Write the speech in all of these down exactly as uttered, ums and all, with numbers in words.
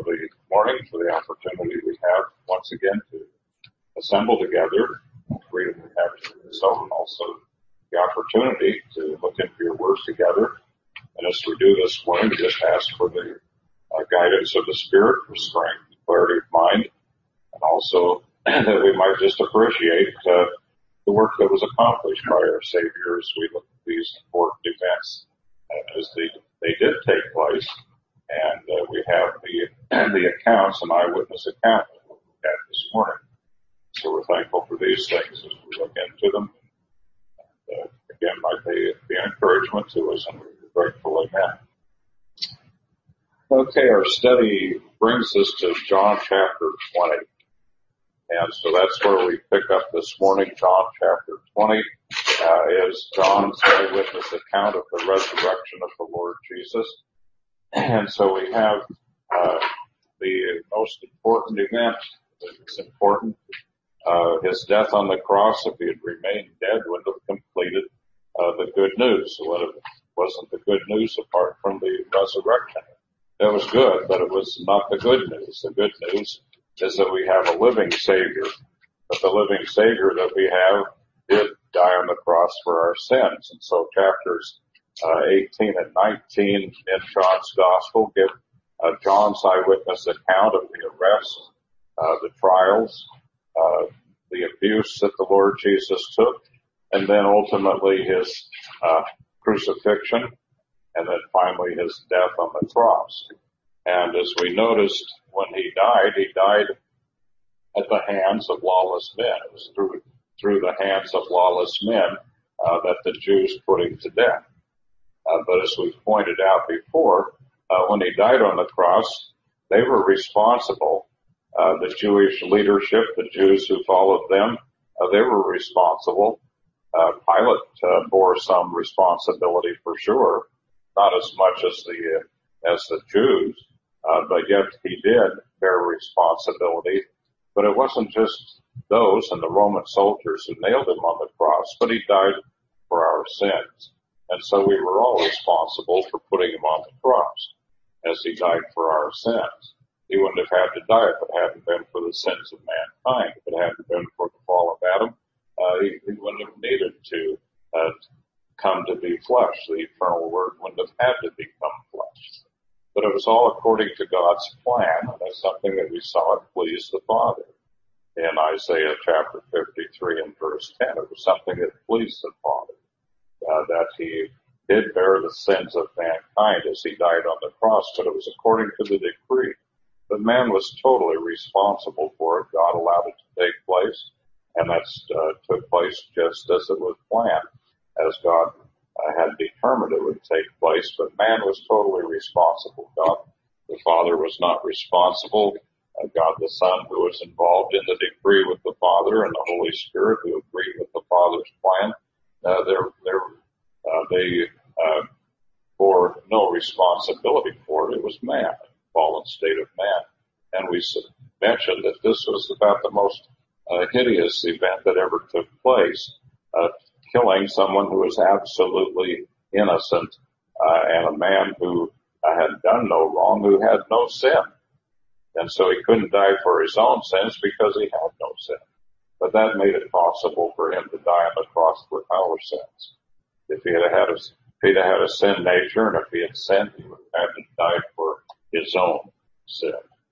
the morning, for the opportunity we have once again to assemble together, freedom we have to do so, and also the opportunity to look into your words together. And as we do this morning, we just ask for the uh, guidance of the Spirit, for strength, clarity of mind, and also that we might just appreciate uh, the work that was accomplished by our Savior as we look at these important events uh, as they, they did take place. And uh, we have the the accounts, an eyewitness account that we had this morning. So we're thankful for these things as we look into them. And, uh, again, might they be an encouragement to us, and we're grateful. Amen. Okay, our study brings us to John chapter twenty. And so that's where we pick up this morning. John chapter twenty uh, is John's eyewitness account of the resurrection of the Lord Jesus. And so we have uh, the most important event that's important. Uh, his death on the cross. If he had remained dead, wouldn't have completed uh, the good news. So it wasn't the good news apart from the resurrection. It was good, but it was not the good news. The good news is that we have a living Savior. But the living Savior that we have did die on the cross for our sins. And so chapters uh, eighteen and nineteen in John's Gospel give uh, John's eyewitness account of the arrest, uh, the trials, uh, the abuse that the Lord Jesus took, and then ultimately his uh, crucifixion, and then finally his death on the cross. And as we noticed, when he died, he died at the hands of lawless men. It was through, through the hands of lawless men uh, that the Jews put him to death. Uh, but as we've pointed out before, uh, when he died on the cross, they were responsible. Uh, the Jewish leadership, the Jews who followed them, uh, they were responsible. Uh, Pilate uh, bore some responsibility for sure, not as much as the uh, as the Jews, uh, but yet he did bear responsibility. But it wasn't just those and the Roman soldiers who nailed him on the cross, but he died for our sins. And so we were all responsible for putting him on the cross as he died for our sins. He wouldn't have had to die if it hadn't been for the sins of mankind. If it hadn't been for the fall of Adam, uh, he, he wouldn't have needed to uh, come to be flesh. The eternal Word wouldn't have had to become flesh. But it was all according to God's plan, and that's something that we saw it pleased the Father. In Isaiah chapter fifty-three and verse ten, it was something that pleased the Father, uh, that he did bear the sins of mankind as he died on the cross, but it was according to the decree. But man was totally responsible for it. God allowed it to take place, and that uh, took place just as it was planned, as God uh, had determined it would take place. But man was totally responsible. God the Father was not responsible. Uh, God the Son, who was involved in the decree with the Father, and the Holy Spirit, who agreed with the Father's plan, uh, they're, they're, uh, they uh, bore no responsibility for it. It was man. Fallen state of man. And we mentioned that this was about the most uh, hideous event that ever took place, uh, killing someone who was absolutely innocent, uh, and a man who uh, had done no wrong, who had no sin. And so he couldn't die for his own sins because he had no sin. But that made it possible for him to die on the cross for our sins. If he had had a, if he'd had a sin nature, and if he had sinned, he would have had to die for his own sin.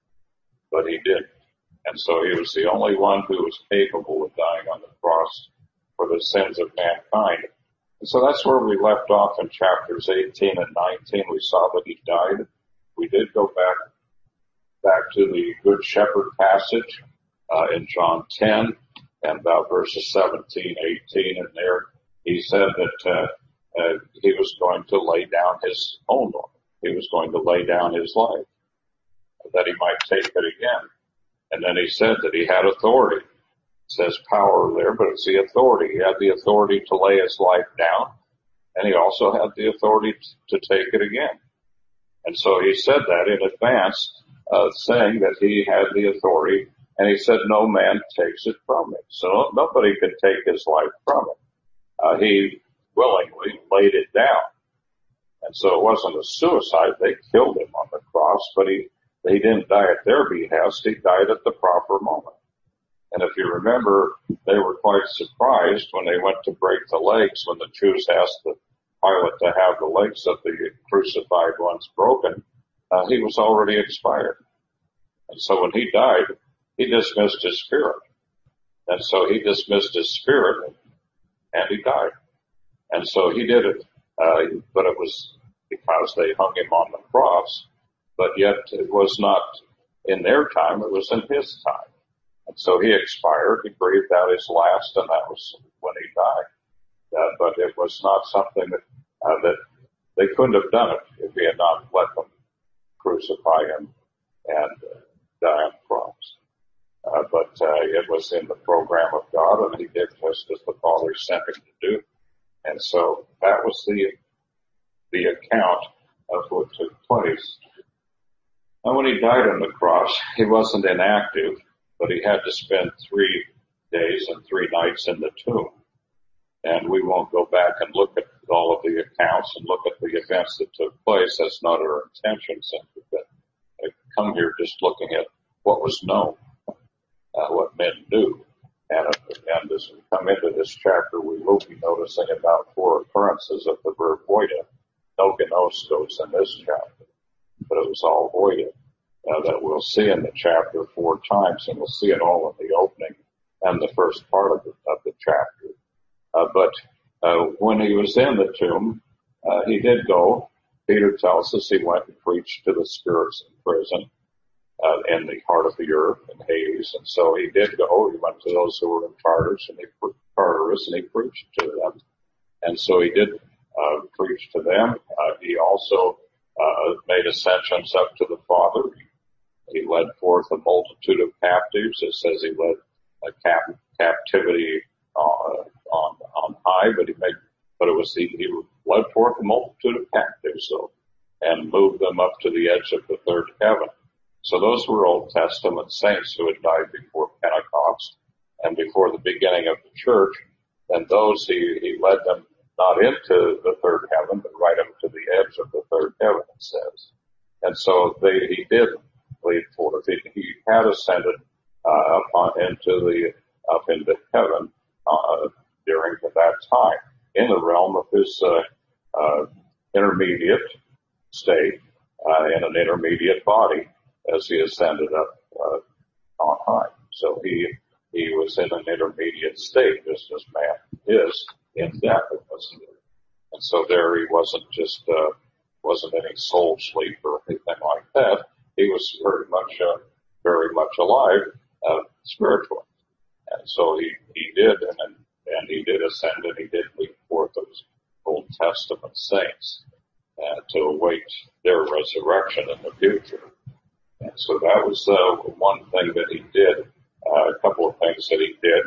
But he didn't. And so he was the only one who was capable of dying on the cross for the sins of mankind. And so that's where we left off in chapters eighteen and nineteen. We saw that he died. We did go back back to the Good Shepherd passage uh, in John ten and about verses seventeen, eighteen, and there he said that uh, uh, he was going to lay down his own life. He was going to lay down his life, that he might take it again. And then he said that he had authority. It says power there, but it's the authority. He had the authority to lay his life down, and he also had the authority to take it again. And so he said that in advance, uh, saying that he had the authority, and he said no man takes it from him. So nobody could take his life from him. Uh, he willingly laid it down. And so it wasn't a suicide. They killed him on the cross, but he, he didn't die at their behest. He died at the proper moment. And if you remember, they were quite surprised when they went to break the legs, when the Jews asked the Pilate to have the legs of the crucified ones broken. Uh, he was already expired. And so when he died, he dismissed his spirit. And so he dismissed his spirit, and he died. And so he did it, uh, but it was because they hung him on the cross. But yet it was not in their time, it was in his time. And so he expired, he breathed out his last, and that was when he died. Uh, but it was not something that, uh, that they couldn't have done it if he had not let them crucify him and uh, die on the cross. Uh, but uh, it was in the program of God, and he did just as the Father sent him to do. And so that was the the account of what took place. And when he died on the cross, he wasn't inactive, but he had to spend three days and three nights in the tomb. And we won't go back and look at all of the accounts and look at the events that took place. That's not our intention, simply. But I come here just looking at what was known, uh, what men knew. And, and as we come into this chapter, we will be noticing about four occurrences of the verb voida. No gnoskos in this chapter, but it was all voida. Uh, that we'll see in the chapter four times, and we'll see it all in the opening and the first part of the, of the chapter. Uh, but uh, when he was in the tomb, uh, he did go. Peter tells us he went and preached to the spirits in prison, uh, in the heart of the earth, in Hades. And so he did go. He went to those who were in Tartarus, and he, Tartarus, and he preached to them. And so he did uh, preach to them. Uh, he also uh, made ascensions up to the Father. He led forth a multitude of captives. It says he led a cap- captivity uh, on on high, but he made, but it was he, he led forth a multitude of captives, so and moved them up to the edge of the third heaven. So those were Old Testament saints who had died before Pentecost and before the beginning of the church. And those he he led them not into the third heaven, but right up to the edge of the third heaven. It says, and so they he did lead forth. He, he had ascended uh, up on, into the up into heaven uh, during that time in the realm of his uh, uh, intermediate state uh, in an intermediate body as he ascended up uh, on high. So he he was in an intermediate state, just as man is in death, wasn't it? And so there he wasn't just uh, wasn't any soul sleep or anything like that. He was very much, uh, very much alive, uh, spiritually. And so he, he did, and, and he did ascend, and he did lead forth those Old Testament saints, uh, to await their resurrection in the future. And so that was, uh, one thing that he did, uh, a couple of things that he did.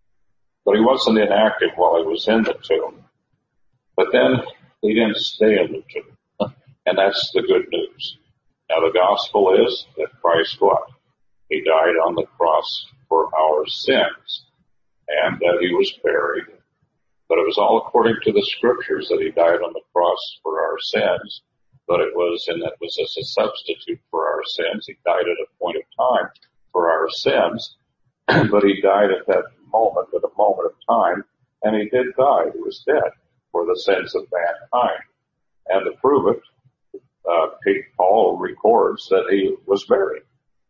But he wasn't inactive while he was in the tomb. But then he didn't stay in the tomb. And that's the good news. Now the gospel is that Christ what? He died on the cross for our sins, and that he was buried. But it was all according to the scriptures that he died on the cross for our sins. But it was, and that was as a substitute for our sins. He died at a point of time for our sins, but he died at that moment, at a moment of time, and he did die. He was dead for the sins of mankind. And to prove it, Uh, Paul records that he was buried.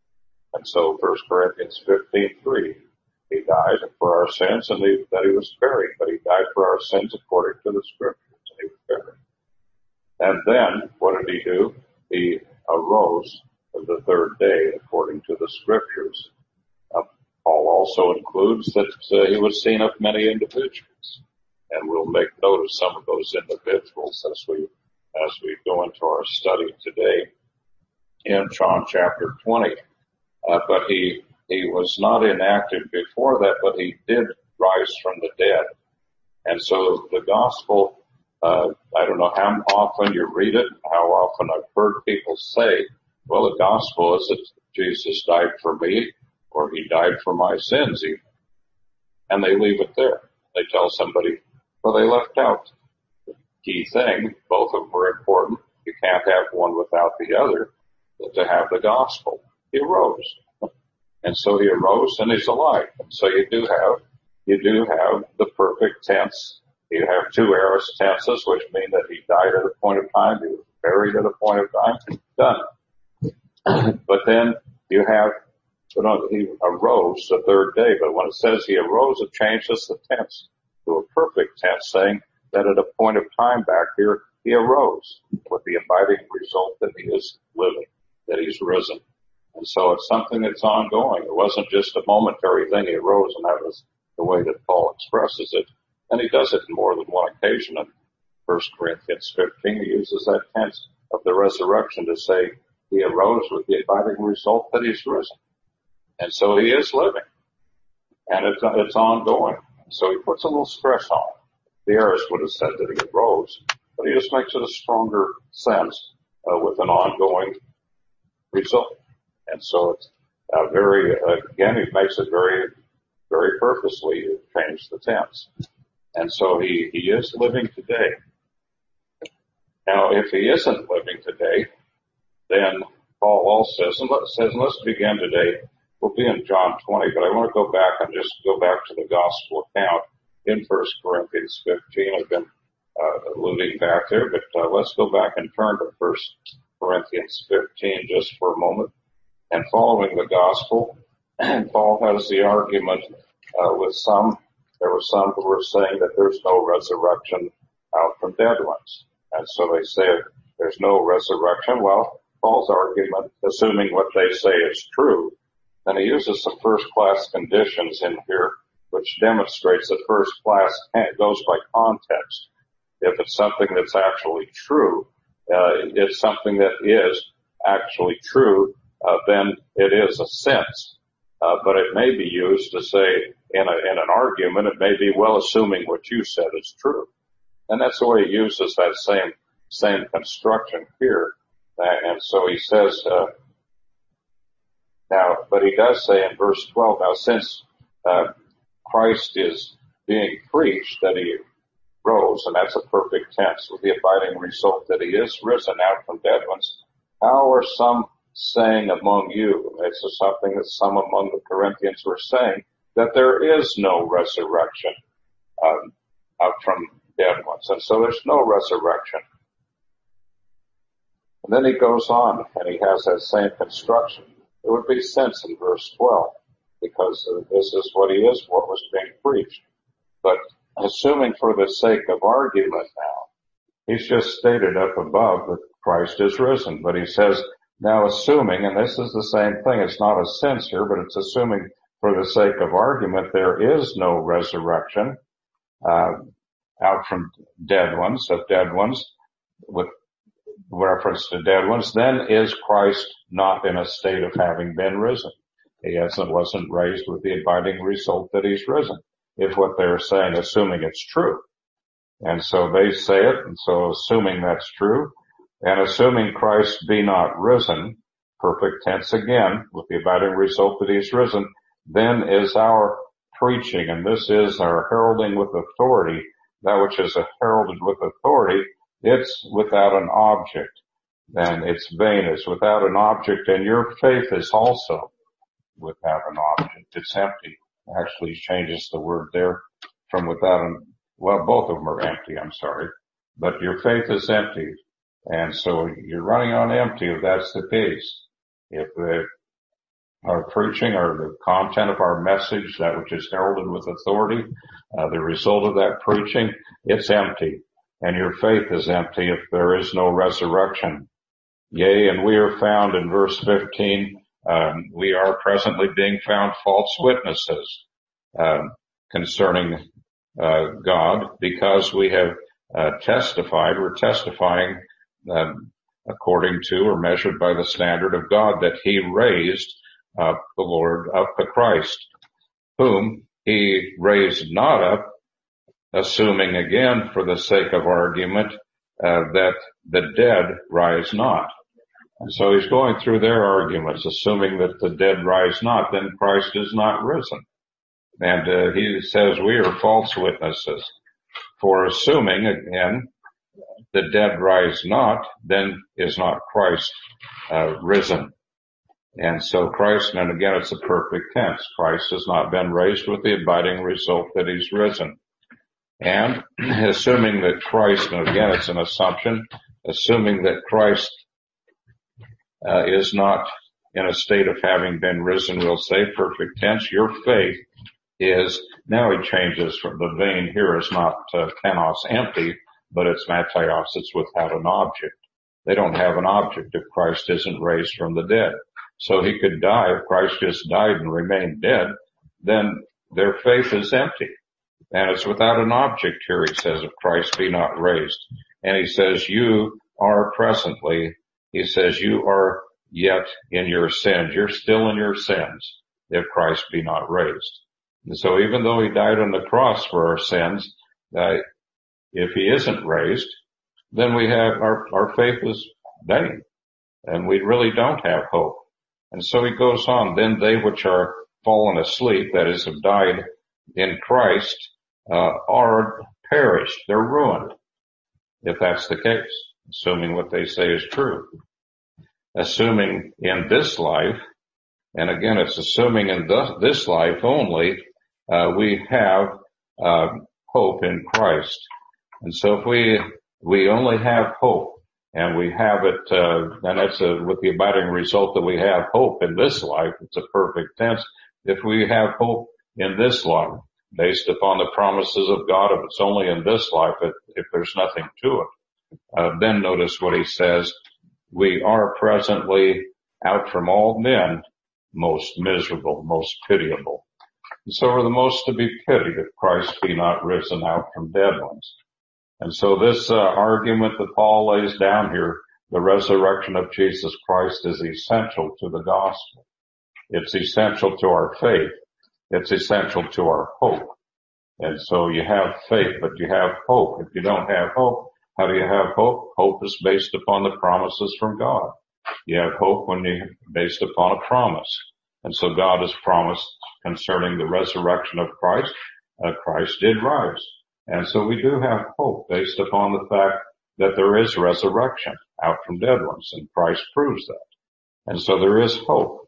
And so First Corinthians fifteen three, he died for our sins and he, that he was buried, but he died for our sins according to the scriptures, and he was buried. And then, what did he do? He arose the third day according to the scriptures. Uh, Paul also includes that uh, he was seen of many individuals, and we'll make note of some of those individuals as we as we go into our study today in John chapter twenty. Uh, but he, he was not inactive before that, but he did rise from the dead. And so the gospel, uh, I don't know how often you read it, how often I've heard people say, well, the gospel is that Jesus died for me, or he died for my sins even. And they leave it there. They tell somebody, well, they left out key thing. Both of them are important. You can't have one without the other. to have the gospel. He arose. And so he arose and he's alive. And so you do have, you do have the perfect tense. You have two aorist tenses, which mean that he died at a point of time, he was buried at a point of time, done. But then you have, you know, he arose the third day, but when it says he arose, it changes the tense to a perfect tense, saying that at a point of time back here, he arose, with the abiding result that he is living, that he's risen. And so it's something that's ongoing. It wasn't just a momentary thing. He arose, and that was the way that Paul expresses it. And he does it in more than one occasion. In First Corinthians fifteen, he uses that tense of the resurrection to say he arose with the abiding result that he's risen. And so he is living. And it's, it's ongoing. So he puts a little stress on it. The aorist would have said that he arose, but he just makes it a stronger sense uh, with an ongoing result. And so it's uh, very, uh, again, he makes it very, very purposely to change the tense. And so he, he is living today. Now, if he isn't living today, then Paul also says, and let's, says, let's begin today. We'll be in John twenty, but I want to go back and just go back to the gospel account in First Corinthians fifteen. I've been uh, alluding back there, but uh, let's go back and turn to First Corinthians fifteen just for a moment. And following the gospel, Paul has the argument uh, with some. There were some who were saying that there's no resurrection out from dead ones. And so they say there's no resurrection. Well, Paul's argument, assuming what they say is true, then he uses some first-class conditions in here, which demonstrates that first class goes by context. If it's something that's actually true, uh, it's something that is actually true, uh, then it is a sense. Uh, but it may be used to say in, a, in an argument, it may be, well, assuming what you said is true. And that's the way he uses that same, same construction here. Uh, and so he says, uh, now, but he does say in verse twelve, now since, uh, Christ is being preached that he rose, and that's a perfect tense with the abiding result that he is risen out from dead ones, how are some saying among you, this is something that some among the Corinthians were saying, that there is no resurrection um, out from dead ones. And so there's no resurrection. And then he goes on, and he has that same construction. There would be sense in verse twelve, because uh, this is what he is, what was being preached. But assuming for the sake of argument now, he's just stated up above that Christ is risen. But he says, now assuming, and this is the same thing, it's not a sense here, but it's assuming for the sake of argument there is no resurrection uh, out from dead ones, of dead ones, with reference to dead ones, then is Christ not in a state of having been risen? He hasn't, wasn't raised with the abiding result that he's risen, is what they're saying, assuming it's true. And so they say it, and so assuming that's true, and assuming Christ be not risen, perfect tense again, with the abiding result that he's risen, then is our preaching, and this is our heralding with authority, that which is heralded with authority, it's without an object, and it's vain, it's without an object, and your faith is also without an object. It's empty. Actually changes the word there from without an, well, both of them are empty, I'm sorry. But your faith is empty. And so you're running on empty if that's the case. If the, our preaching or the content of our message, that which is heralded with authority, uh, the result of that preaching, it's empty. And your faith is empty if there is no resurrection. Yea, and we are found in verse fifteen, um, we are presently being found false witnesses, um, concerning, uh, God, because we have, uh, testified, we're testifying, um, according to or measured by the standard of God that he raised up the Lord, up the Christ, whom he raised not up, assuming again for the sake of argument, uh, that the dead rise not. And so he's going through their arguments, assuming that the dead rise not, then Christ is not risen. And uh, he says we are false witnesses. For assuming, again, the dead rise not, then is not Christ uh, risen. And so Christ, and again it's a perfect tense, Christ has not been raised with the abiding result that he's risen. And assuming that Christ, and again it's an assumption, assuming that Christ uh, is not in a state of having been risen, we'll say perfect tense, your faith is, now he changes from the vein here is not uh, tenos, empty, but it's matios, it's without an object. They don't have an object if Christ isn't raised from the dead. So he could die if Christ just died and remained dead, then their faith is empty. And it's without an object here, he says, if Christ be not raised. And he says, you are presently, he says, you are yet in your sins. You're still in your sins if Christ be not raised. And so even though he died on the cross for our sins, uh, if he isn't raised, then we have, our, our faith is vain. And we really don't have hope. And so he goes on, then they which are fallen asleep, that is, have died in Christ, uh, are perished. They're ruined, if that's the case, assuming what they say is true. Assuming in this life, and again, it's assuming in the, this life only, uh, we have, uh, hope in Christ. And so if we, we only have hope, and we have it, uh, and that's a, with the abiding result that we have hope in this life, it's a perfect tense. If we have hope in this life, based upon the promises of God, if it's only in this life, if, if there's nothing to it, uh, then notice what he says, we are presently out from all men most miserable, most pitiable. And so we're the most to be pitied if Christ be not risen out from dead ones. And so this uh, argument that Paul lays down here, the resurrection of Jesus Christ is essential to the gospel. It's essential to our faith. It's essential to our hope. And so you have faith, but you have hope. If you don't have hope, how do you have hope? Hope is based upon the promises from God. You have hope when you're based upon a promise. And so God has promised concerning the resurrection of Christ. Uh, Christ did rise. And so we do have hope based upon the fact that there is resurrection out from dead ones, and Christ proves that. And so there is hope,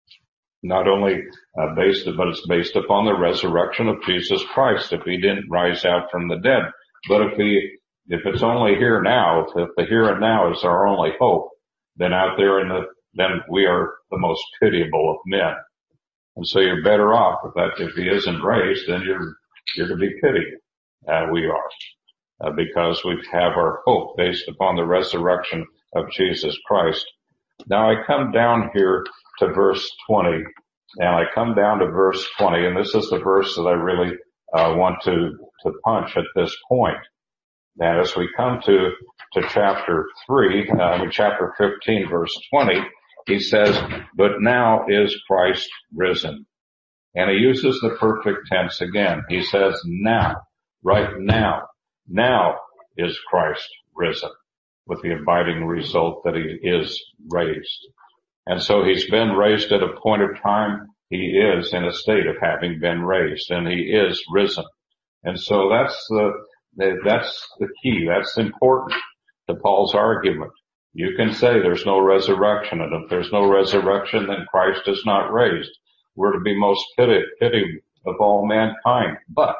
not only uh, based, but it's based upon the resurrection of Jesus Christ if he didn't rise out from the dead. But if he, if it's only here now, if the here and now is our only hope, then out there in the, then we are the most pitiable of men. And so you're better off if that, if he isn't raised, then you're, you're to be pitied. Uh, we are, uh, because we have our hope based upon the resurrection of Jesus Christ. Now I come down here to verse twenty, and I come down to verse twenty, and this is the verse that I really uh, want to to punch at this point. Now, as we come to to chapter three, uh, I mean chapter fifteen, verse twenty, he says, "But now is Christ risen," and he uses the perfect tense again. He says, "Now." Right now, now is Christ risen, with the abiding result that he is raised. And so he's been raised at a point of time. He is in a state of having been raised, and he is risen. And so that's the, that's the key. That's important to Paul's argument. You can say there's no resurrection, and if there's no resurrection, then Christ is not raised. We're to be most pitied, pitied of all mankind. But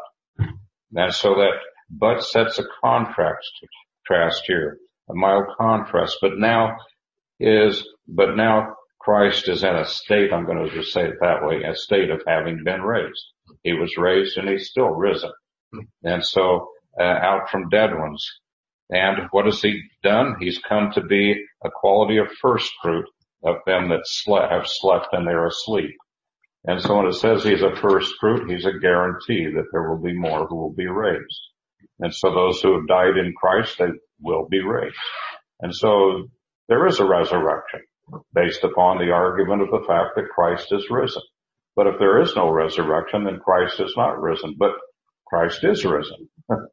And so that but sets a contrast, contrast here, a mild contrast. But now is, but now Christ is in a state, I'm going to just say it that way, a state of having been raised. He was raised and he's still risen. And so, uh, out from dead ones. And what has he done? He's come to be a quality of first fruit of them that slept, have slept and they're asleep. And so when it says he's a first fruit, he's a guarantee that there will be more who will be raised. And so those who have died in Christ, they will be raised. And so there is a resurrection based upon the argument of the fact that Christ is risen. But if there is no resurrection, then Christ is not risen. But Christ is risen.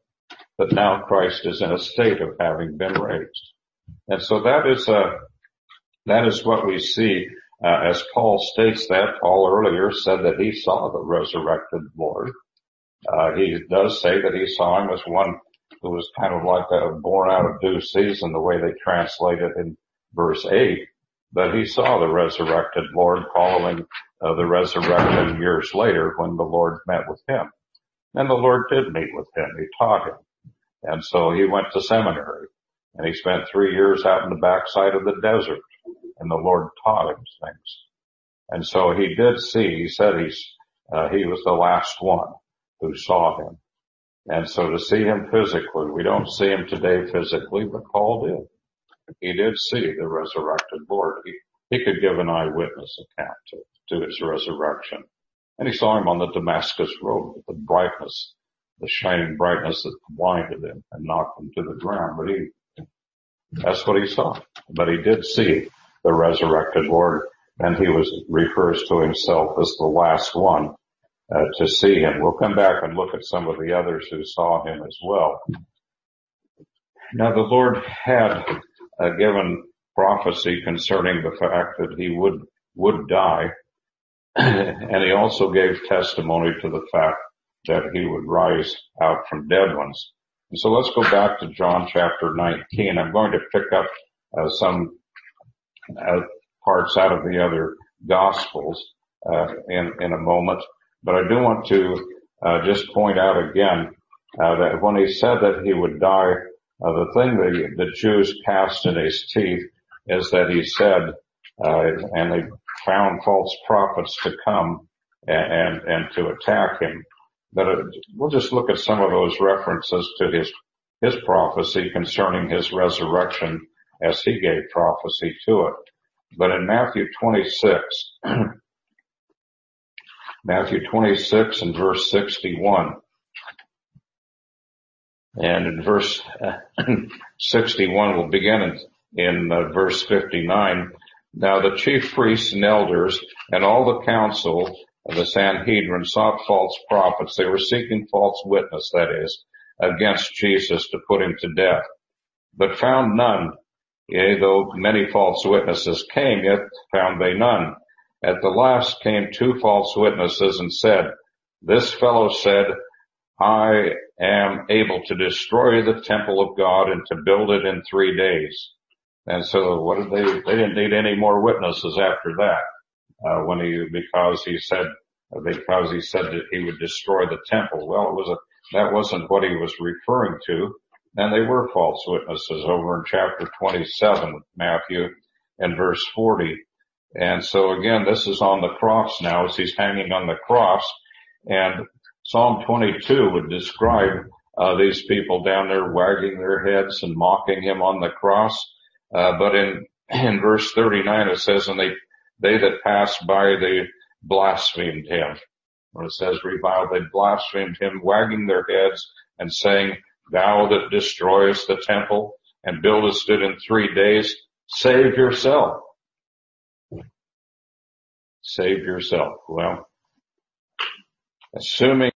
But now Christ is in a state of having been raised. And so that is a, that is what we see. Uh, as Paul states that, Paul earlier said that he saw the resurrected Lord. Uh, he does say that he saw him as one it was kind of like a born out of due season, the way they translate it in verse eight. But he saw the resurrected Lord following uh, the resurrection years later when the Lord met with him. And the Lord did meet with him. He taught him. And so he went to seminary. And he spent three years out in the backside of the desert. And the Lord taught him things. And so he did see, he said he's, uh, he was the last one who saw him. And so to see him physically, we don't see him today physically, but Paul did. He did see the resurrected Lord. He, he could give an eyewitness account to, to his resurrection. And he saw him on the Damascus road with the brightness, the shining brightness that blinded him and knocked him to the ground. But he, that's what he saw. But he did see the resurrected Lord, and he was, refers to himself as the last one uh, to see him. We'll come back and look at some of the others who saw him as well. Now the Lord had uh, given prophecy concerning the fact that he would, would die. And he also gave testimony to the fact that he would rise out from dead ones. And so let's go back to John chapter nineteen. I'm going to pick up uh, some uh, parts out of the other Gospels uh, in, in a moment. But I do want to uh, just point out again uh, that when he said that he would die, uh, the thing that the Jews cast in his teeth is that he said, uh, and they found false prophets to come and, and, and to attack him. But uh, we'll just look at some of those references to his, his prophecy concerning his resurrection as he gave prophecy to it. But in Matthew twenty-six, Matthew twenty-six and verse sixty-one, and in verse uh, sixty-one, we'll begin in, in uh, verse fifty-nine. Now the chief priests and elders and all the council of the Sanhedrin sought false prophets. They were seeking false witness, that is, against Jesus to put him to death, but found none. Yea, though many false witnesses came, yet found they none. At the last came two false witnesses and said, this fellow said, I am able to destroy the temple of God and to build it in three days. And so what did they, they didn't need any more witnesses after that, uh, when he, because he said, because he said that he would destroy the temple. Well, it was a, that wasn't what he was referring to. And they were false witnesses over in chapter twenty-seven, Matthew, and verse forty. And so again, this is on the cross now as he's hanging on the cross. And Psalm twenty-two would describe uh, these people down there wagging their heads and mocking him on the cross. Uh, but in, in verse thirty-nine it says, and they, they that passed by, they blasphemed him. When it says reviled, they blasphemed him, wagging their heads and saying, thou that destroyest the temple and buildest it in three days, save yourself. Save yourself. Well, assuming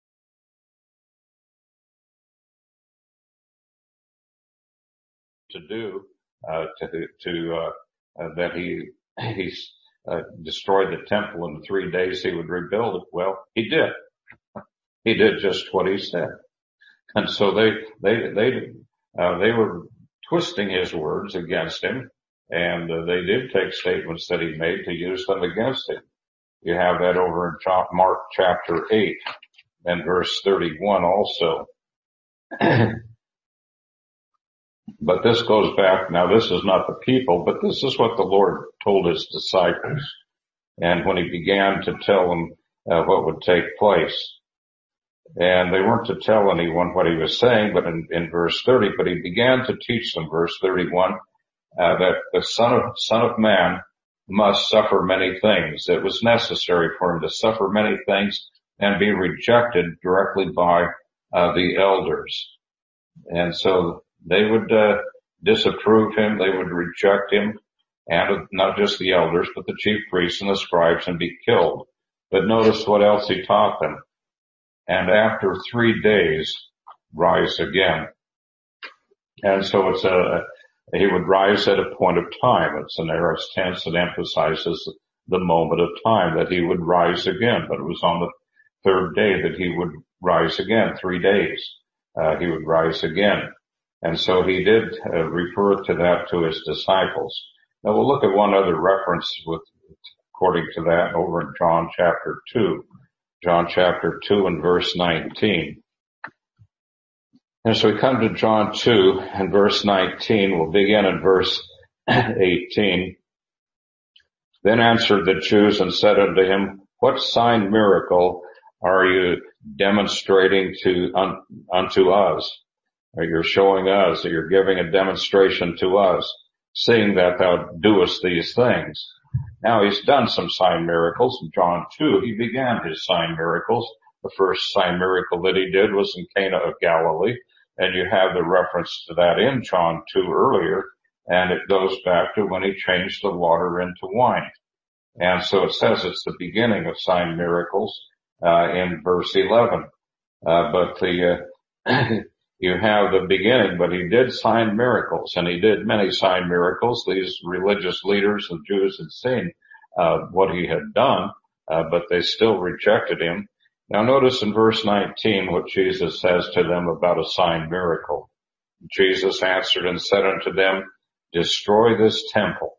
to do, uh, to, to, uh, uh that he, he, uh, destroyed the temple in three days, he would rebuild it. Well, he did. He did just what he said. And so they, they, they, uh, they were twisting his words against him, and uh, they did take statements that he made to use them against him. You have that over in Mark chapter eight and verse thirty-one also. But this goes back, now this is not the people, but this is what the Lord told his disciples. And when he began to tell them uh, what would take place. And they weren't to tell anyone what he was saying, but in, in verse thirty, but he began to teach them, verse thirty-one, uh, that the Son of, Son of Man must suffer many things. It was necessary for him to suffer many things and be rejected directly by uh, the elders. And so they would uh, disapprove him, they would reject him, and not just the elders, but the chief priests and the scribes, and be killed. But notice what else he taught them. And after three days, rise again. And so it's a, he would rise at a point of time. It's an aorist tense that emphasizes the moment of time that he would rise again. But it was on the third day that he would rise again, three days. uh, he would rise again. And so he did uh, refer to that to his disciples. Now we'll look at one other reference with, according to that over in John chapter two. John chapter two and verse nineteen. And so we come to John two and verse nineteen. We'll begin in verse eighteen. Then answered the Jews and said unto him, what sign miracle are you demonstrating to un, unto us? Or you're showing us, or you're giving a demonstration to us, seeing that thou doest these things. Now he's done some sign miracles. In John two, he began his sign miracles. The first sign miracle that he did was in Cana of Galilee. And you have the reference to that in John two earlier. And it goes back to when he changed the water into wine. And so it says it's the beginning of sign miracles, uh, in verse eleven. Uh, but the, uh, you have the beginning, but he did sign miracles, and he did many sign miracles. These religious leaders of Jews had seen, uh, what he had done, uh, but they still rejected him. Now notice in verse nineteen what Jesus says to them about a sign miracle. Jesus answered and said unto them, destroy this temple.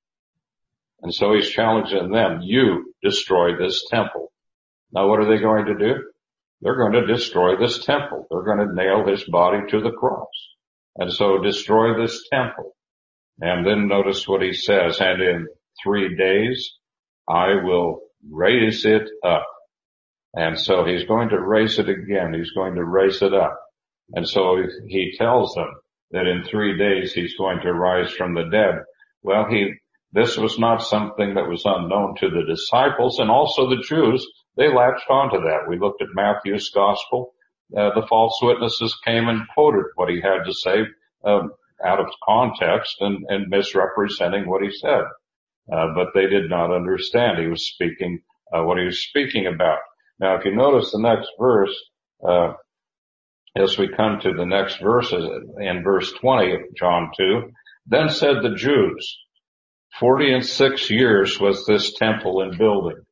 And so he's challenging them, you destroy this temple. Now what are they going to do? They're going to destroy this temple. They're going to nail his body to the cross. And so destroy this temple. And then notice what he says, and in three days I will raise it up. And so he's going to raise it again. He's going to raise it up. And so he tells them that in three days he's going to rise from the dead. Well, he, this was not something that was unknown to the disciples, and also the Jews. They latched onto that. We looked at Matthew's gospel. Uh, the false witnesses came and quoted what he had to say, um, out of context and, and misrepresenting what he said. Uh, but they did not understand. He was speaking, uh, what he was speaking about. Now, if you notice the next verse, uh, as we come to the next verses in verse twenty of John two, then said the Jews, forty and six years was this temple in building.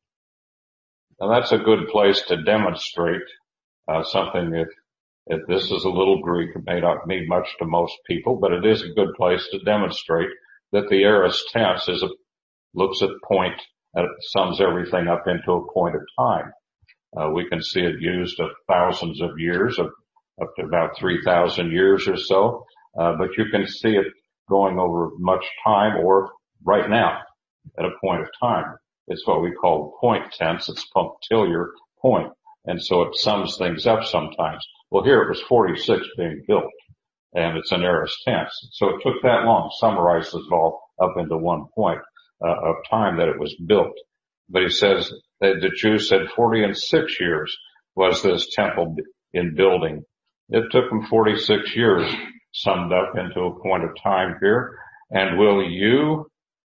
Now that's a good place to demonstrate, uh, something if, if this is a little Greek, it may not mean much to most people, but it is a good place to demonstrate that the aorist tense is a, looks at point, and it sums everything up into a point of time. Uh, we can see it used of thousands of years, of up to about three thousand years or so, uh, but you can see it going over much time or right now at a point of time. It's what we call point tense. It's punctiliar point. And so it sums things up sometimes. Well, here it was forty-six being built, and it's an aorist tense. So it took that long to summarize it all up into one point uh, of time that it was built. But he says that the Jews said forty and six years was this temple in building. It took them forty-six years summed up into a point of time here. And will you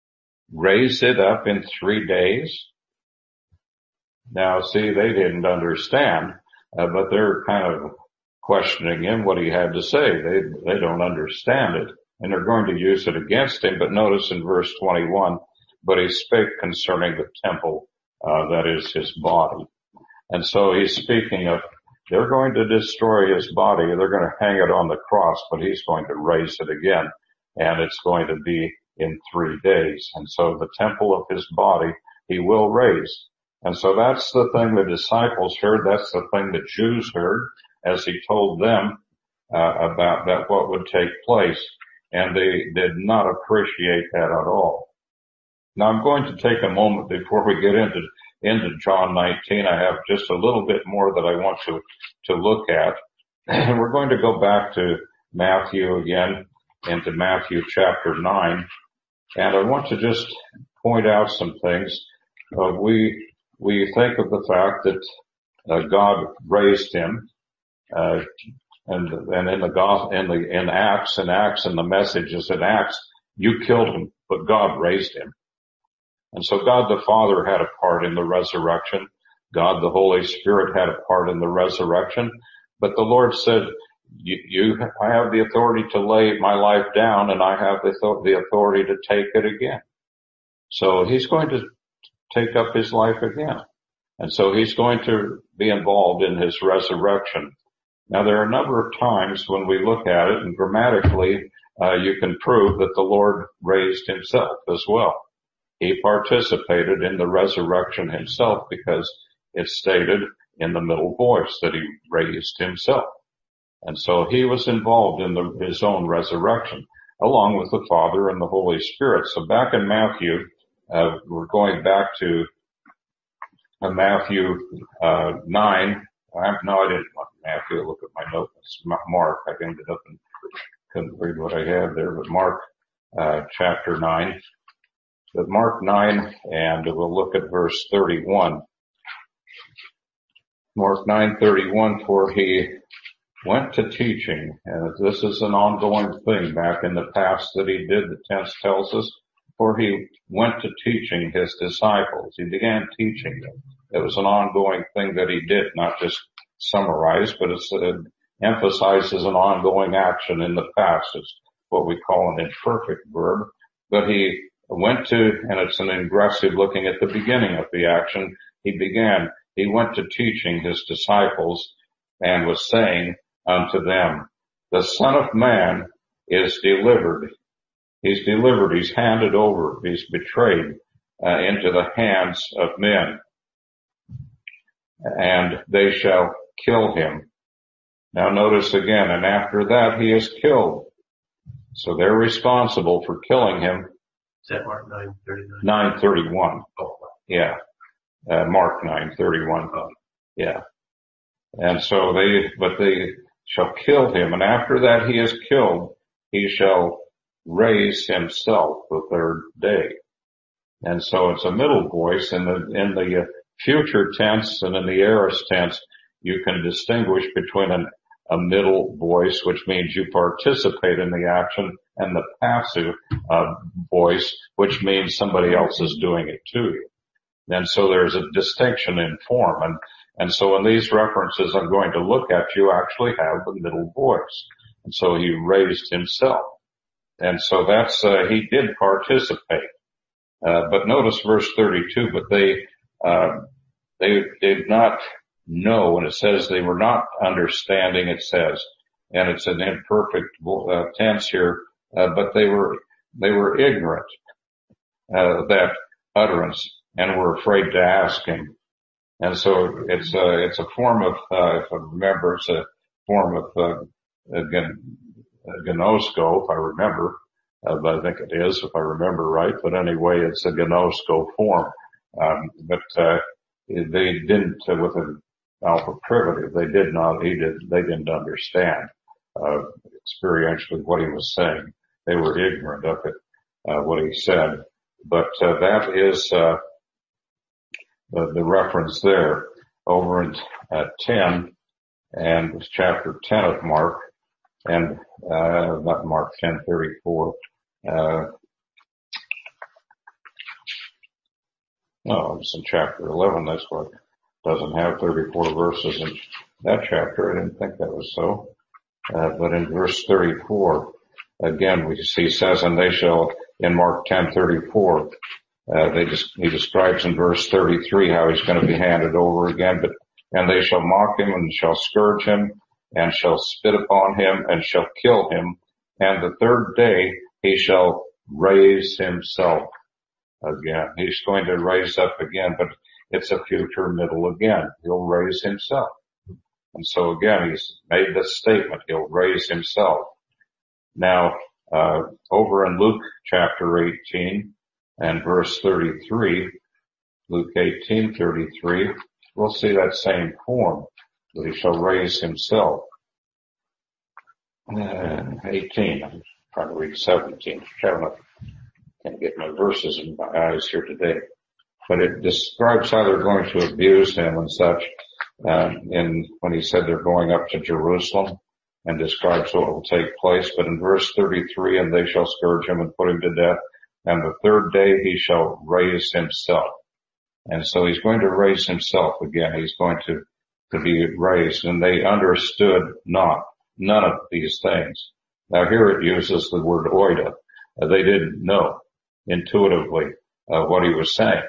raise it up in three days? Now, see, they didn't understand, uh, but they're kind of questioning him, what he had to say. They, they don't understand it, and they're going to use it against him. But notice in verse twenty-one, but he spake concerning the temple, uh, that is his body. And so he's speaking of, they're going to destroy his body. They're going to hang it on the cross, but he's going to raise it again. And it's going to be in three days. And so the temple of his body, he will raise. And so that's the thing the disciples heard. That's the thing the Jews heard as he told them, uh, about that, what would take place. And they did not appreciate that at all. Now I'm going to take a moment before we get into into John nineteen. I have just a little bit more that I want to to look at. And we're going to go back to Matthew again, into Matthew chapter nine. And I want to just point out some things. Uh, we we think of the fact that uh, God raised him, uh, and and in the gospel, in the in Acts and Acts and the messages in Acts, you killed him, but God raised him. And so God the Father had a part in the resurrection. God the Holy Spirit had a part in the resurrection. But the Lord said, you, you, I have the authority to lay my life down, and I have the, the authority to take it again. So he's going to take up his life again. And so he's going to be involved in his resurrection. Now, there are a number of times when we look at it, and grammatically, uh, you can prove that the Lord raised himself as well. He participated in the resurrection himself because it's stated in the middle voice that he raised himself. And so he was involved in the, his own resurrection, along with the Father and the Holy Spirit. So back in Matthew, uh, we're going back to uh, Matthew uh, nine. I, no, I didn't look at Matthew. Look at my notes. It's Mark. I ended up and couldn't read what I had there, but Mark uh, chapter nine. But Mark nine, and we'll look at verse thirty-one. Mark nine thirty-one, for he went to teaching, and this is an ongoing thing back in the past that he did, the tense tells us, for he went to teaching his disciples. He began teaching them. It was an ongoing thing that he did, not just summarized, but it's, it emphasizes an ongoing action in the past. It's what we call an imperfect verb. But he went to, and it's an ingressive looking at the beginning of the action. He began, he went to teaching his disciples and was saying unto them, the Son of Man is delivered. He's delivered. He's handed over. He's betrayed uh, into the hands of men. And they shall kill him. Now notice again, and after that he is killed. So they're responsible for killing him. Is that Mark nine thirty-nine? nine thirty-one. Oh. Yeah. Uh, Mark nine thirty-one. Oh. Yeah. And so they, but they shall kill him, and after that he is killed, he shall raise himself the third day. And so it's a middle voice. In the, in the future tense and in the aorist tense, you can distinguish between an, a middle voice, which means you participate in the action, and the passive uh, voice, which means somebody else is doing it to you. And so there's a distinction in form. And, and so in these references I'm going to look at, you actually have the middle voice. And so he raised himself. And so that's, uh, he did participate. Uh, but notice verse thirty-two, but they, uh, they did not know, and it says they were not understanding, it says, and it's an imperfect uh, tense here, uh, but they were, they were ignorant, uh, that utterance, and were afraid to ask him. And so it's a, it's a form of, uh, if I remember, it's a form of, uh, again, gnosko, if I remember, uh, but I think it is, if I remember right, but anyway, it's a gnosko form. Um, but, uh, they didn't, uh, with an alpha privative, they did not, he did, they didn't understand, uh, experientially what he was saying. They were ignorant of it, uh, what he said. But, uh, that is, uh, the, the reference there over in, uh, ten and chapter ten of Mark and, uh, not Mark ten thirty-four, uh, no, it's in chapter eleven. That's what doesn't have thirty-four verses in that chapter. I didn't think that was so. Uh, but in verse thirty-four, again, we see, says, and they shall, in Mark ten thirty-four, uh, they just, he describes in verse thirty-three how he's going to be handed over again, but, and they shall mock him and shall scourge him and shall spit upon him and shall kill him. And the third day he shall raise himself again. He's going to raise up again, but it's a future middle again. He'll raise himself. And so again, he's made this statement. He'll raise himself. Now, uh, over in Luke chapter eighteen and verse thirty-three, Luke eighteen thirty-three, we'll see that same form, that he shall raise himself. Uh, eighteen, I'm trying to read seventeen. Can't get my verses in my eyes here today. But it describes how they're going to abuse him and such, uh, in, when he said they're going up to Jerusalem, and describes what will take place. But in verse thirty-three, and they shall scourge him and put him to death, and the third day he shall raise himself. And so he's going to raise himself again. He's going to, to be raised. And they understood not, none of these things. Now here it uses the word oida. Uh, they didn't know intuitively uh, what he was saying.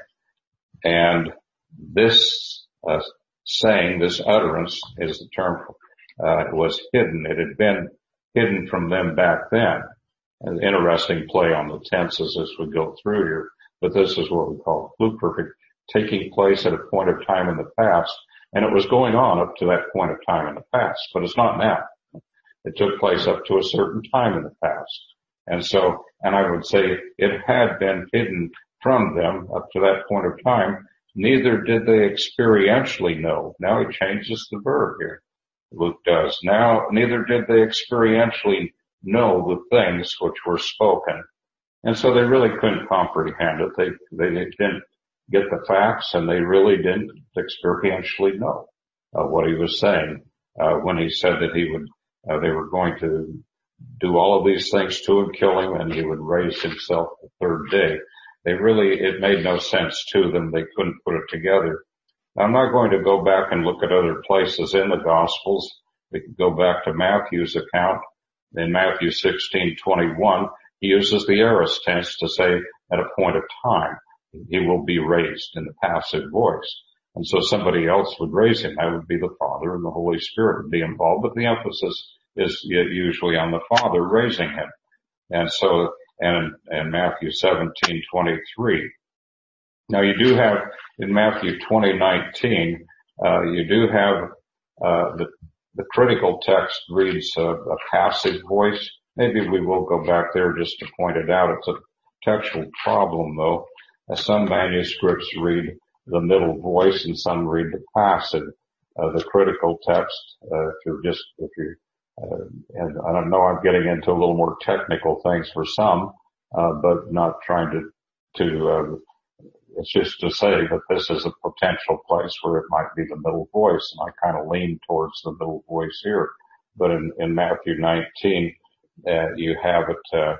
And this uh, saying, this utterance, is the term uh, was hidden. It had been hidden from them back then. An interesting play on the tenses as we go through here, but this is what we call pluperfect, taking place at a point of time in the past, and it was going on up to that point of time in the past, but it's not now. It took place up to a certain time in the past. And so, and I would say it had been hidden from them up to that point of time. Neither did they experientially know. Now he changes the verb here. Luke does. Now, neither did they experientially know the things which were spoken. And so they really couldn't comprehend it. They, they didn't get the facts, and they really didn't experientially know uh, what he was saying uh, when he said that he would, uh, they were going to do all of these things to him, kill him, and he would raise himself the third day. They really, it made no sense to them. They couldn't put it together. I'm not going to go back and look at other places in the Gospels. We can go back to Matthew's account. In Matthew sixteen twenty-one, he uses the aorist tense to say at a point of time he will be raised in the passive voice. And so somebody else would raise him. That would be the Father, and the Holy Spirit would be involved, but the emphasis is usually on the Father raising him. And so, and in Matthew seventeen twenty-three. Now you do have, in Matthew twenty nineteen, uh, you do have, uh, the, the critical text reads a, a passive voice. Maybe we will go back there just to point it out. It's a textual problem though. As some manuscripts read the middle voice and some read the passive. Uh, the critical text, uh, if you're just, if you, uh, and I don't know, I'm getting into a little more technical things for some, uh, but not trying to, to, uh, it's just to say that this is a potential place where it might be the middle voice, and I kind of lean towards the middle voice here. But in, in Matthew nineteen, uh, you have it, uh,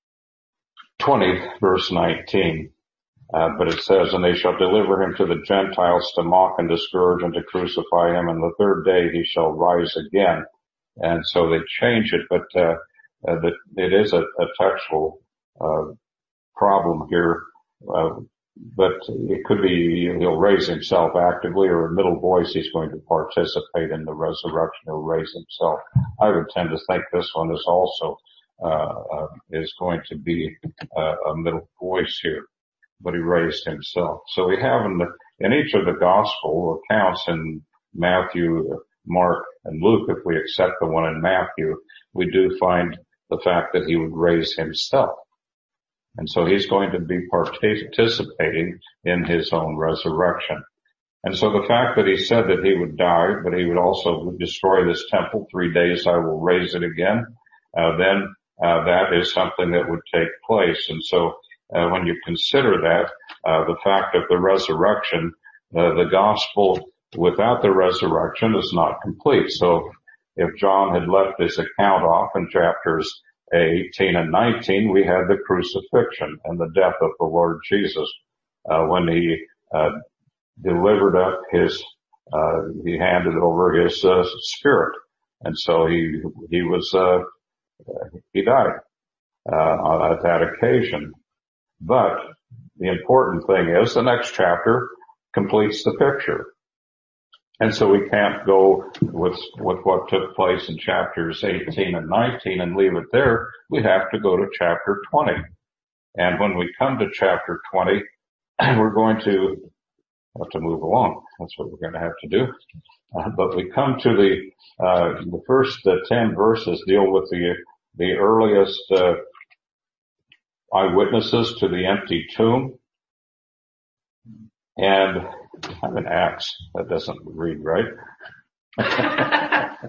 twenty verse nineteen, uh, but it says, and they shall deliver him to the Gentiles to mock and to scourge and to crucify him, and the third day he shall rise again. And so they change it, but, uh, uh the, it is a, a textual, uh, problem here, uh, but it could be he'll raise himself actively, or a middle voice he's going to participate in the resurrection. He'll raise himself. I would tend to think this one is also uh, uh is going to be uh, a middle voice here, but he raised himself. So we have in the in each of the gospel accounts in Matthew, Mark, and Luke, if we accept the one in Matthew, we do find the fact that he would raise himself. And so he's going to be participating in his own resurrection. And so the fact that he said that he would die, but he would also destroy this temple, three days I will raise it again, uh, then uh, that is something that would take place. And so uh, when you consider that, uh, the fact of the resurrection, uh, the gospel without the resurrection is not complete. So if John had left this account off in chapters eighteen and nineteen, we had the crucifixion and the death of the Lord Jesus, uh, when he, uh, delivered up his, uh, he handed over his, uh, spirit. And so he, he was, uh, he died, uh, at that occasion. But the important thing is the next chapter completes the picture. And so we can't go with, with what took place in chapters eighteen and nineteen and leave it there. We have to go to chapter twenty. And when we come to chapter twenty, we're going to have to move along. That's what we're going to have to do. Uh, but we come to the, uh, the first uh, ten verses deal with the, the earliest, uh, eyewitnesses to the empty tomb. And I'm an Acts. That doesn't read right. I'm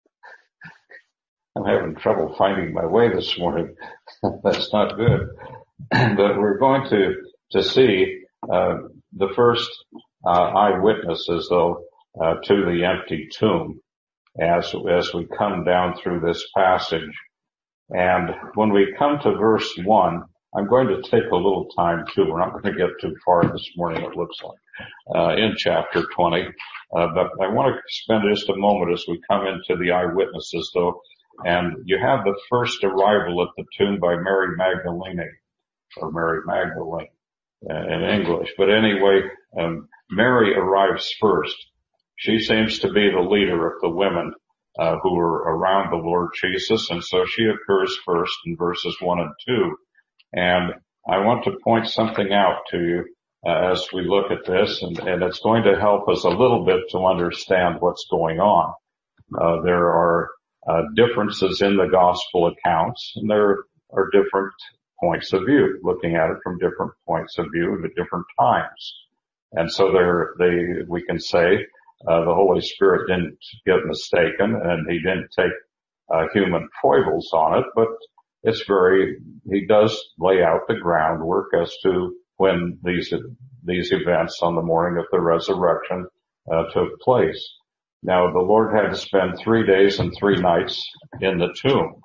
having trouble finding my way this morning. That's not good. But we're going to, to see, uh, the first, uh, eyewitnesses though, uh, to the empty tomb as, as we come down through this passage. And when we come to verse one, I'm going to take a little time too. We're not going to get too far this morning, it looks like, uh, in chapter twenty. Uh, but I want to spend just a moment as we come into the eyewitnesses though. And you have the first arrival at the tomb by Mary Magdalene, or Mary Magdalene uh, in English. But anyway, um, Mary arrives first. She seems to be the leader of the women. uh, who were around the Lord Jesus. And so she occurs first in verses one and two. And I want to point something out to you uh, as we look at this, and, and it's going to help us a little bit to understand what's going on. Uh, there are uh, differences in the gospel accounts, and there are different points of view, looking at it from different points of view at different times. And so there, they, we can say, uh, the Holy Spirit didn't get mistaken, and he didn't take uh, human foibles on it, but it's very, he does lay out the groundwork as to when these, these events on the morning of the resurrection, uh, took place. Now, the Lord had to spend three days and three nights in the tomb.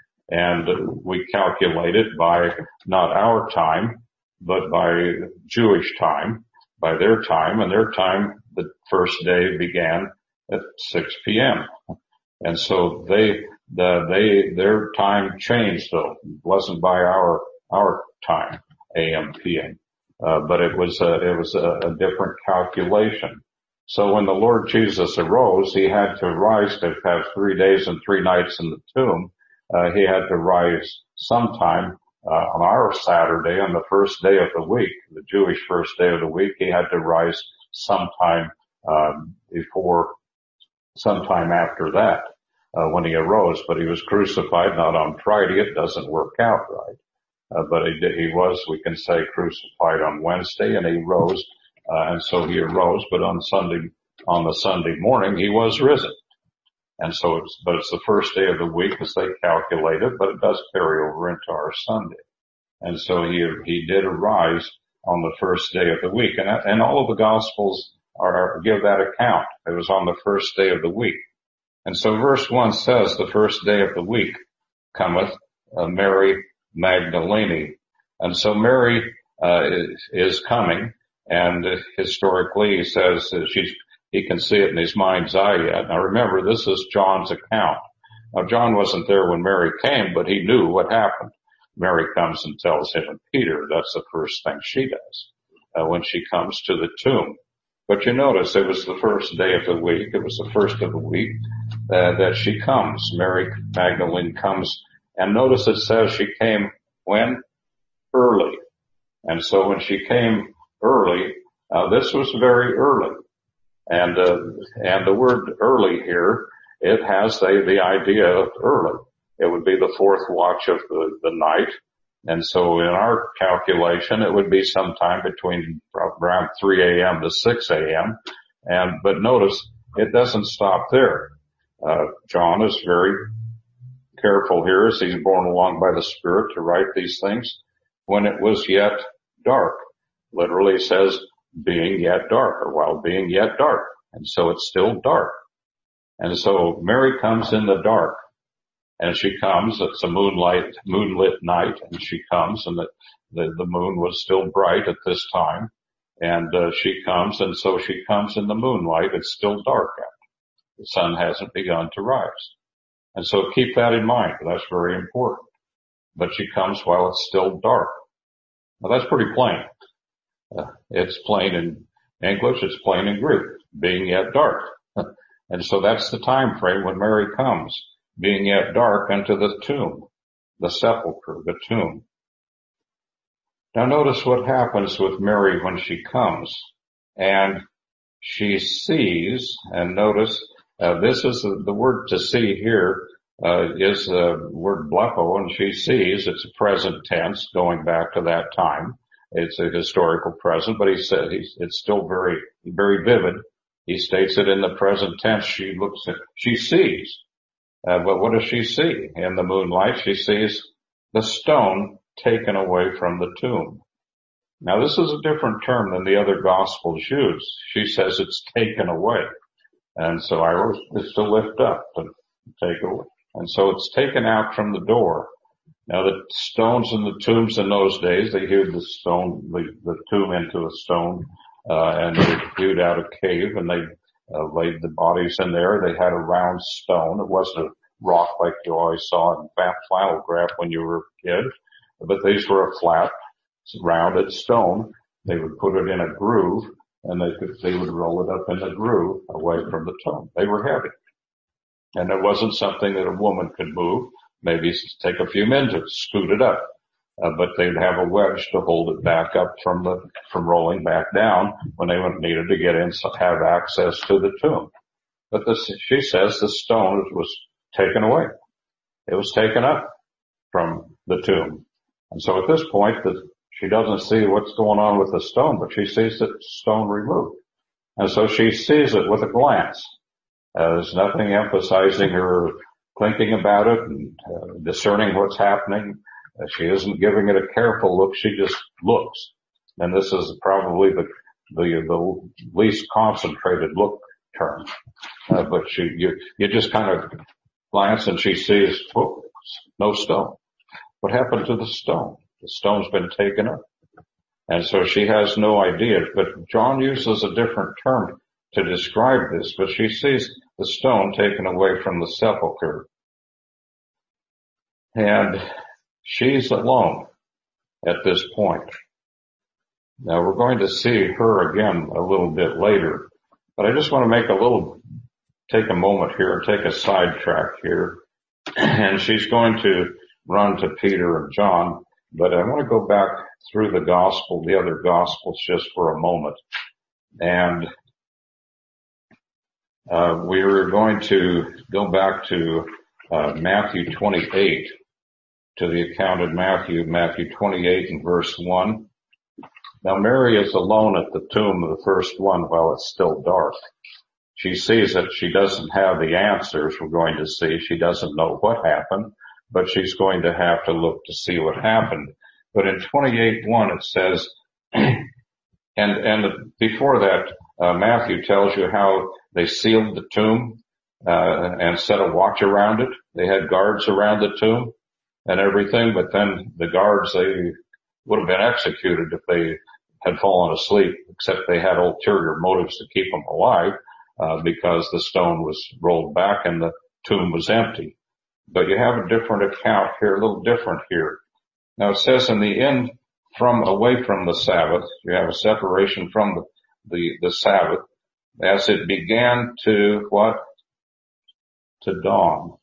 And we calculated by not our time, but by Jewish time, by their time, and their time, the first day began at six p.m. And so they, the, they, their time changed though. It wasn't by our, our time, A M, P M. Uh, but it was a, it was a, a different calculation. So when the Lord Jesus arose, he had to rise to have three days and three nights in the tomb. Uh, he had to rise sometime, uh, on our Saturday, on the first day of the week, the Jewish first day of the week. He had to rise sometime, um, before, sometime after that, uh, when he arose. But he was crucified not on Friday. It doesn't work out right. Uh, but he, he was, we can say, crucified on Wednesday, and he rose, uh, and so he arose. But on Sunday, on the Sunday morning, he was risen. And so it's, but it's the first day of the week as they calculated, but it does carry over into our Sunday. And so he, he did arise on the first day of the week. And, and all of the Gospels are, give that account. It was on the first day of the week. And so verse one says, the first day of the week cometh uh, Mary Magdalene. And so Mary, uh, is, is coming, and historically he says that she's, he can see it in his mind's eye yet. Now remember, this is John's account. Now John wasn't there when Mary came, but he knew what happened. Mary comes and tells him and Peter. That's the first thing she does, uh, when she comes to the tomb. But you notice it was the first day of the week. It was the first of the week, uh, that she comes. Mary Magdalene comes. And notice it says she came when? Early. And so when she came early, uh, this was very early. And, uh, and the word early here, it has the, the idea of early. It would be the fourth watch of the, the night. And so in our calculation, it would be sometime between around three a.m. to six a.m. And, but notice it doesn't stop there. Uh, John is very careful here as he's borne along by the Spirit to write these things. When it was yet dark, literally says being yet dark, or while being yet dark. And so it's still dark. And so Mary comes in the dark, and she comes, it's a moonlight, moonlit night, and she comes, and the, the, the moon was still bright at this time, and uh, she comes, and so she comes in the moonlight. It's still dark out. The sun hasn't begun to rise. And so keep that in mind. That's very important. But she comes while it's still dark. Now that's pretty plain. Uh, it's plain in English. It's plain in Greek. Being yet dark. And so that's the time frame when Mary comes. Being yet dark unto the tomb. The sepulchre, the tomb. Now notice what happens with Mary when she comes. And she sees, and notice, uh, this is the, the word to see here, uh, is the word blepo, and she sees. It's a present tense going back to that time. It's a historical present, but he said he's, it's still very, very vivid. He states it in the present tense. She looks at, she sees. Uh, but what does she see? In the moonlight, she sees the stone taken away from the tomb. Now this is a different term than the other Gospels use. She says it's taken away. And so I wrote it's to lift up, to take away. And so it's taken out from the door. Now the stones in the tombs in those days, they hewed the stone, the, the tomb into a stone, uh, and they hewed out a cave, and they uh, laid the bodies in there. They had a round stone. It wasn't a rock like you always saw in flannel graph when you were a kid, but these were a flat, rounded stone. They would put it in a groove, and they could, they would roll it up in the groove away from the tomb. They were heavy. And it wasn't something that a woman could move. Maybe take a few men to scoot it up. Uh, but they'd have a wedge to hold it back up from the, from rolling back down when they needed to get in, have access to the tomb. But this, she says the stone was taken away. It was taken up from the tomb. And so at this point, the, she doesn't see what's going on with the stone, but she sees the stone removed. And so she sees it with a glance. Uh, there's nothing emphasizing her thinking about it and uh, discerning what's happening. Uh, she isn't giving it a careful look. She just looks. And this is probably the, the, the least concentrated look term. Uh, but she, you, you just kind of glance and she sees, oh, no stone. What happened to the stone? The stone's been taken up. And so she has no idea, but John uses a different term to describe this, but she sees the stone taken away from the sepulcher. And she's alone at this point. Now we're going to see her again a little bit later, but I just want to make a little, take a moment here and take a sidetrack here. And she's going to run to Peter and John, but I want to go back through the gospel, the other gospels just for a moment. And uh, we were going to go back to uh, Matthew twenty-eight, to the account of Matthew, Matthew twenty-eight and verse one. Now Mary is alone at the tomb of the first one while it's still dark. She sees that she doesn't have the answers we're going to see. She doesn't know what happened, but she's going to have to look to see what happened. But in twenty-eight one it says, and, and before that, uh, Matthew tells you how they sealed the tomb, uh, and set a watch around it. They had guards around the tomb and everything, but then the guards, they would have been executed if they had fallen asleep, except they had ulterior motives to keep them alive, uh, because the stone was rolled back and the tomb was empty. But you have a different account here, a little different here. Now it says in the end, from away from the Sabbath, you have a separation from the, the, the Sabbath, as it began to what? To dawn.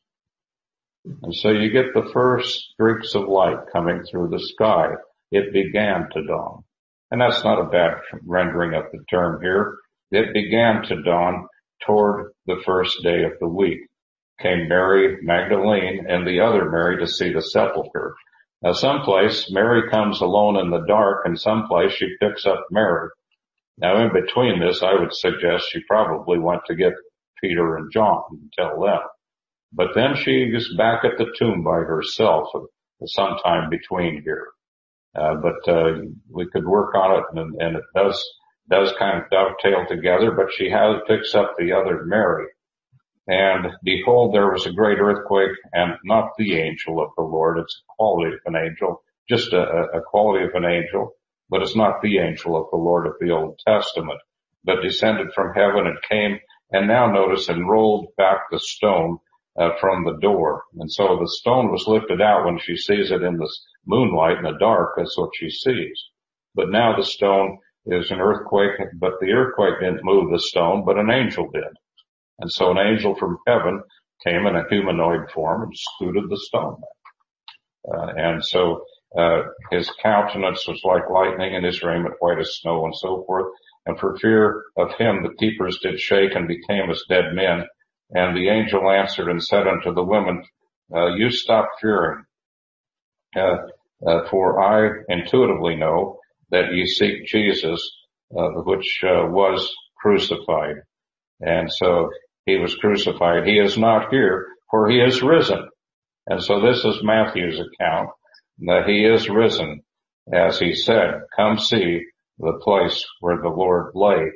And so you get the first streaks of light coming through the sky. It began to dawn. And that's not a bad rendering of the term here. It began to dawn toward the first day of the week. Came Mary Magdalene and the other Mary to see the sepulcher. Now someplace Mary comes alone in the dark, and someplace she picks up Mary. Now in between this, I would suggest she probably went to get Peter and John and tell them. But then she is back at the tomb by herself sometime between here. Uh, but uh, we could work on it, and, and it does does kind of dovetail together. But she has picks up the other Mary. And behold, there was a great earthquake, and not the angel of the Lord. It's a quality of an angel, just a, a quality of an angel, but it's not the angel of the Lord of the Old Testament, but descended from heaven and came, and now notice, and rolled back the stone uh, from the door. And so the stone was lifted out. When she sees it in the moonlight in the dark, that's what she sees. But now the stone is an earthquake, but the earthquake didn't move the stone, but an angel did. And so an angel from heaven came in a humanoid form and scooted the stone back. Uh, and so, uh, his countenance was like lightning and his raiment white as snow and so forth. And for fear of him, the keepers did shake and became as dead men. And the angel answered and said unto the women, uh, you stop fearing, uh, uh, for I intuitively know that ye seek Jesus, uh, which, uh, was crucified. And so he was crucified. He is not here, for he is risen. And so this is Matthew's account, that he is risen, as he said, come see the place where the Lord lay.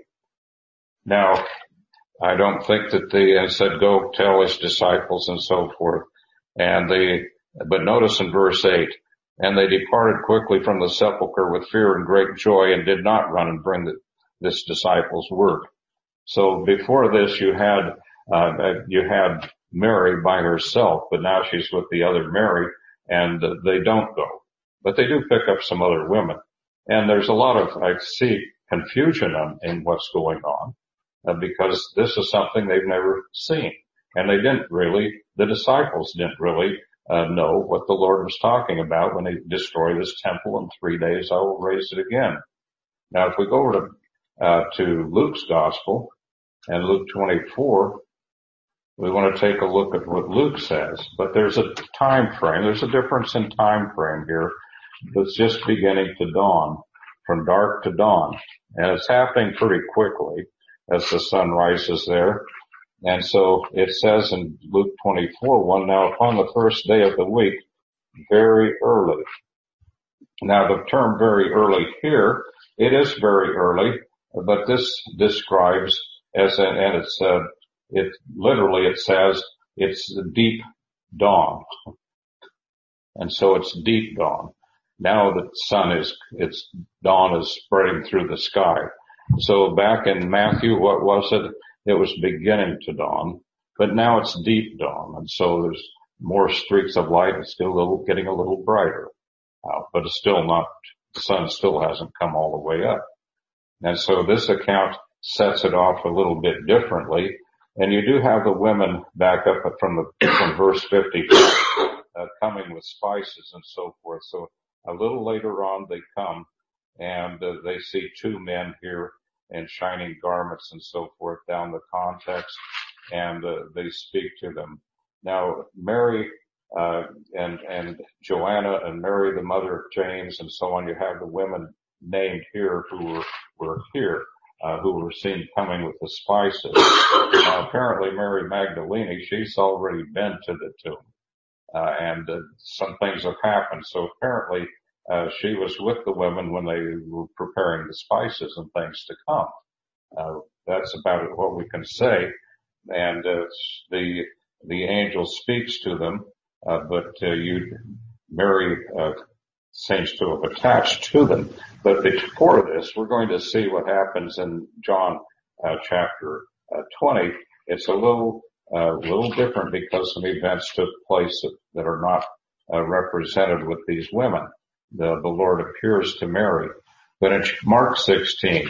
Now, I don't think that they said, go tell his disciples and so forth. And they, but notice in verse eight, and they departed quickly from the sepulchre with fear and great joy, and did not run and bring the, this disciples word. So before this, you had, uh, you had Mary by herself, but now she's with the other Mary, and uh, they don't go. But they do pick up some other women. And there's a lot of, I see, confusion in, in what's going on, uh, because this is something they've never seen. And they didn't really, the disciples didn't really uh, know what the Lord was talking about when he destroyed this temple in three days I will raise it again. Now if we go over to, uh, to Luke's gospel and Luke twenty-four, we want to take a look at what Luke says. But there's a time frame, there's a difference in time frame here that's just beginning to dawn, from dark to dawn. And it's happening pretty quickly as the sun rises there. And so it says in Luke twenty-four one, now upon the first day of the week, very early. Now the term very early here, it is very early, but this describes as, an, and it's, uh, it literally it says it's deep dawn. And so it's deep dawn. Now the sun is, its dawn is spreading through the sky. So back in Matthew, what was it? It was beginning to dawn, but now it's deep dawn. And so there's more streaks of light. It's still a little, getting a little brighter, uh, but it's still not, the sun still hasn't come all the way up. And so this account sets it off a little bit differently. And you do have the women back up from the, from verse fifty, uh, coming with spices and so forth. So a little later on they come and uh, they see two men here in shining garments and so forth down the context, and uh, they speak to them. Now Mary uh and and Joanna and Mary the mother of James and so on, you have the women named here who were were here uh who were seen coming with the spices. Now apparently Mary Magdalene, she's already been to the tomb uh and uh, some things have happened, so apparently Uh, she was with the women when they were preparing the spices and things to come. Uh, that's about what we can say. And uh, the the angel speaks to them, uh, but uh, you Mary uh, seems to have attached to them. But before this, we're going to see what happens in John uh, chapter uh, twenty. It's a little uh, little different because some events took place that, that are not uh, represented with these women. The, the Lord appears to Mary. But in Mark sixteen,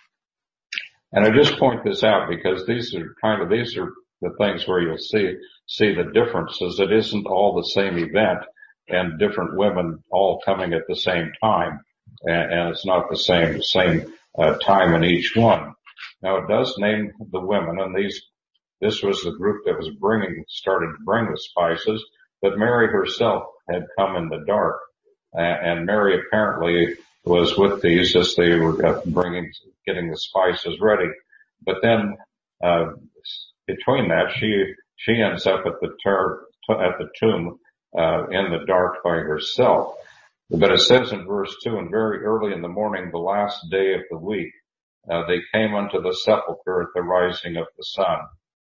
and I just point this out because these are kind of, these are the things where you'll see, see the differences. It isn't all the same event and different women all coming at the same time. And, and it's not the same, same, uh, time in each one. Now it does name the women, and these, this was the group that was bringing, started to bring the spices, but Mary herself had come in the dark. And Mary apparently was with these as they were bringing, getting the spices ready. But then, uh, between that, she, she ends up at the ter, at the tomb, uh, in the dark by herself. But it says in verse two, and very early in the morning, the last day of the week, uh, they came unto the sepulchre at the rising of the sun.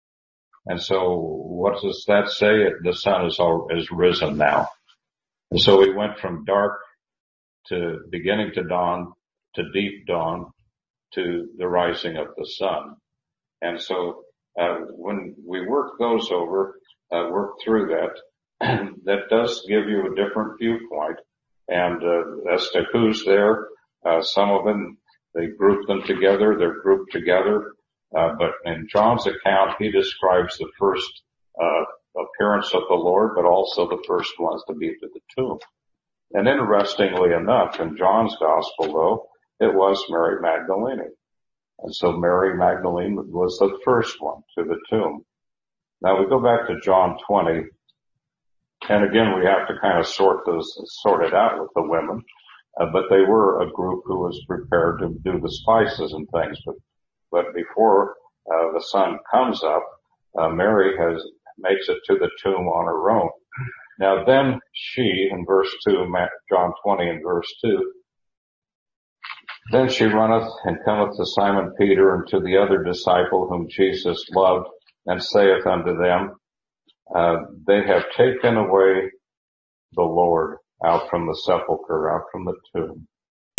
And so what does that say? The sun is all, is risen now. And so we went from dark to beginning to dawn to deep dawn to the rising of the sun. And so uh, when we work those over, uh, work through that, that does give you a different viewpoint. And uh, as to who's there, uh, some of them, they group them together, they're grouped together. Uh, but in John's account, he describes the first uh appearance of the Lord, but also the first ones to be to the tomb. And interestingly enough, in John's gospel though, it was Mary Magdalene. And so Mary Magdalene was the first one to the tomb. Now we go back to John twenty, and again we have to kind of sort those, sort it out with the women, uh, but they were a group who was prepared to do the spices and things. But, but before uh, the sun comes up, uh, Mary has makes it to the tomb on her own. Now then she, in verse two, John twenty and verse two, then she runneth and cometh to Simon Peter and to the other disciple whom Jesus loved, and saith unto them, uh, they have taken away the Lord out from the sepulchre, out from the tomb,